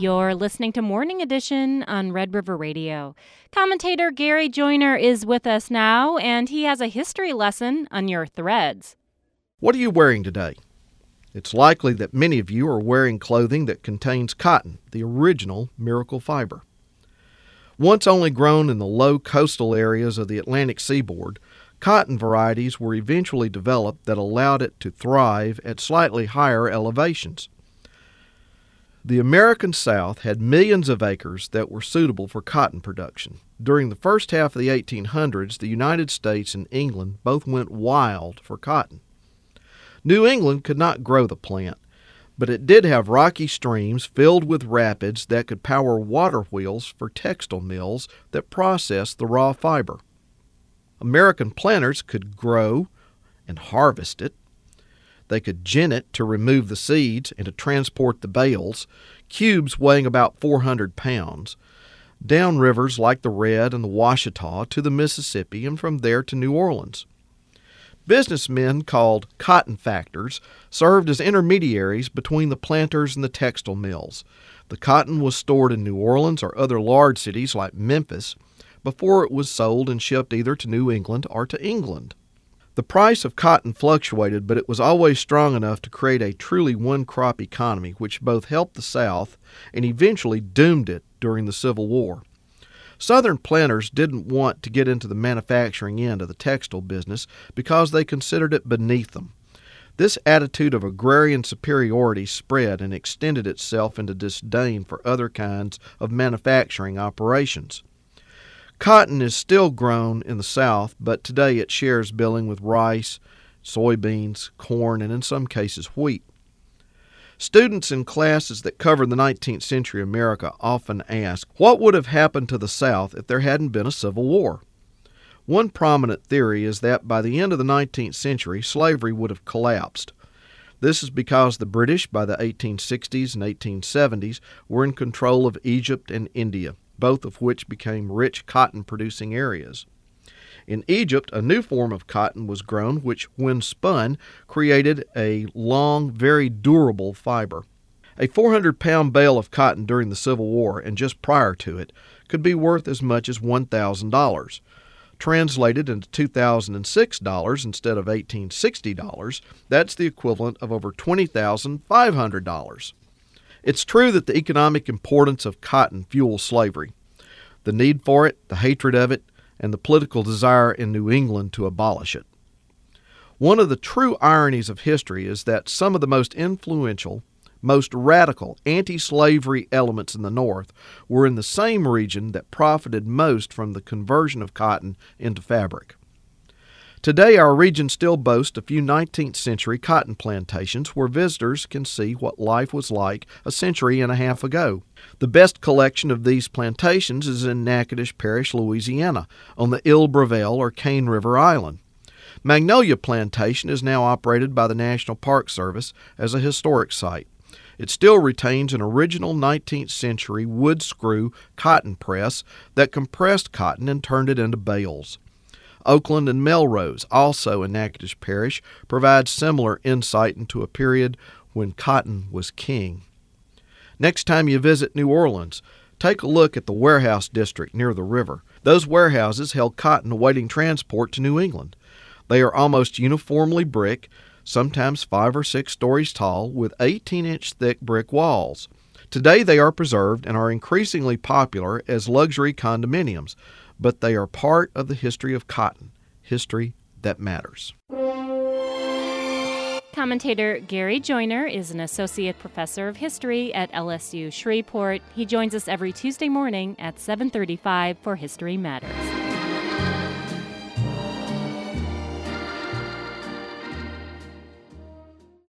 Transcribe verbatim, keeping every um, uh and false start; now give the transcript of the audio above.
You're listening to Morning Edition on Red River Radio. Commentator Gary Joyner is with us now, and he has a history lesson on your threads. What are you wearing today? It's likely that many of you are wearing clothing that contains cotton, the original miracle fiber. Once only grown in the low coastal areas of the Atlantic seaboard, cotton varieties were eventually developed that allowed it to thrive at slightly higher elevations. The American South had millions of acres that were suitable for cotton production. During the first half of the eighteen hundreds, the United States and England both went wild for cotton. New England could not grow the plant, but it did have rocky streams filled with rapids that could power water wheels for textile mills that processed the raw fiber. American planters could grow and harvest it. They could gin it to remove the seeds and to transport the bales, cubes weighing about four hundred pounds, down rivers like the Red and the Washita to the Mississippi and from there to New Orleans. Businessmen called cotton factors served as intermediaries between the planters and the textile mills. The cotton was stored in New Orleans or other large cities like Memphis before it was sold and shipped either to New England or to England. The price of cotton fluctuated, but it was always strong enough to create a truly one-crop economy, which both helped the South and eventually doomed it during the Civil War. Southern planters didn't want to get into the manufacturing end of the textile business because they considered it beneath them. This attitude of agrarian superiority spread and extended itself into disdain for other kinds of manufacturing operations. Cotton is still grown in the South, but today it shares billing with rice, soybeans, corn, and in some cases wheat. Students in classes that cover the nineteenth century America often ask, what would have happened to the South if there hadn't been a Civil War? One prominent theory is that by the end of the nineteenth century, slavery would have collapsed. This is because the British, by the eighteen sixties and eighteen seventies, were in control of Egypt and India, both of which became rich cotton-producing areas. In Egypt, a new form of cotton was grown which, when spun, created a long, very durable fiber. A four hundred pound bale of cotton during the Civil War and just prior to it could be worth as much as one thousand dollars. Translated into two thousand six dollars instead of eighteen sixty dollars, that's the equivalent of over twenty thousand five hundred dollars. It's true that the economic importance of cotton fuels slavery. The need for it, the hatred of it, and the political desire in New England to abolish it. One of the true ironies of history is that some of the most influential, most radical anti-slavery elements in the North were in the same region that profited most from the conversion of cotton into fabric. Today, our region still boasts a few nineteenth century cotton plantations where visitors can see what life was like a century and a half ago. The best collection of these plantations is in Natchitoches Parish, Louisiana, on the Ile Brevelle or Cane River Island. Magnolia Plantation is now operated by the National Park Service as a historic site. It still retains an original nineteenth century wood screw cotton press that compressed cotton and turned it into bales. Oakland and Melrose, also in Natchitoches Parish, provide similar insight into a period when cotton was king. Next time you visit New Orleans, take a look at the warehouse district near the river. Those warehouses held cotton awaiting transport to New England. They are almost uniformly brick, sometimes five or six stories tall, with eighteen inch thick brick walls. Today they are preserved and are increasingly popular as luxury condominiums, but they are part of the history of cotton, history that matters. Commentator Gary Joyner is an associate professor of history at L S U Shreveport. He joins us every Tuesday morning at seven thirty-five for History Matters.